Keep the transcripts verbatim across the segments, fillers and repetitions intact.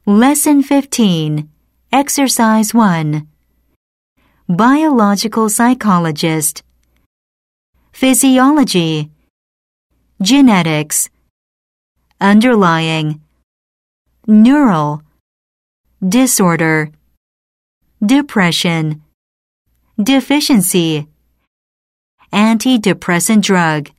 Lesson fifteen, Exercise one. Biological psychologist. Physiology. Genetics. Underlying. Neural. Disorder. Depression. Deficiency. Antidepressant drug.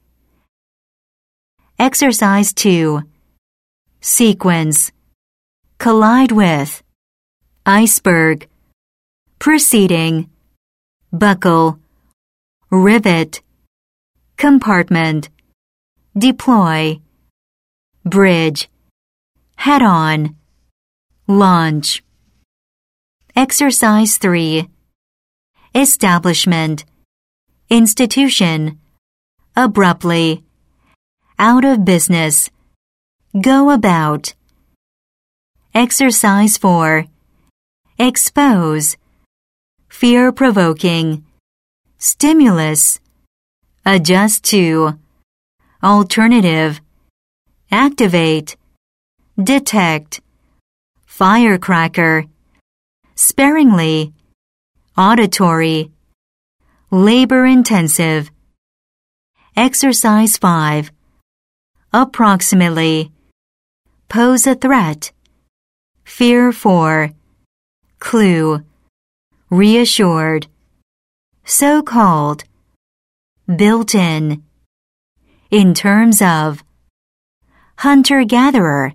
Exercise two. Sequence. Collide with. Iceberg. Proceeding. Buckle. Rivet. Compartment. Deploy. Bridge. Head-on. Launch. Exercise three. Establishment. Institution. Abruptly. Out of business. Go about. Exercise four. Expose. Fear-provoking. Stimulus. Adjust to. Alternative. Activate. Detect. Firecracker. Sparingly. Auditory. Labor-intensive. Exercise five. Approximately. Pose a threat. Fear for. Clue. Reassured. So-called. Built-in. In terms of. Hunter-gatherer.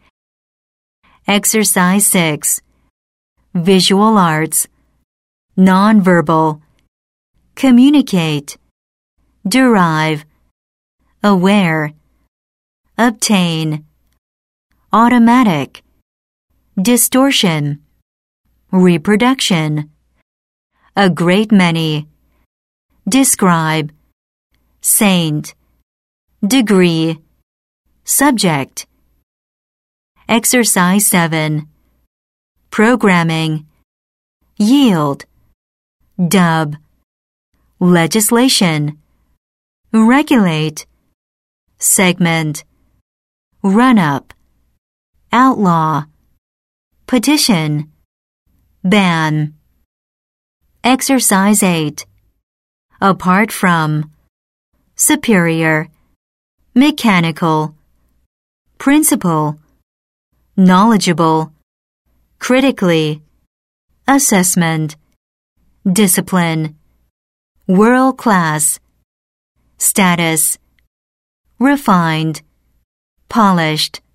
Exercise six. Visual arts. Nonverbal. Communicate. Derive. Aware. Obtain. Automatic. Distortion. Reproduction. A great many. Describe. Saint. Degree. Subject. Exercise seven. Programming. Yield. Dub. Legislation. Regulate. Segment. Run-up. Outlaw. Petition. Ban. Exercise eight. Apart from. Superior. Mechanical. Principal. Knowledgeable. Critically. Assessment. Discipline. World-class. Status. Refined. Polished.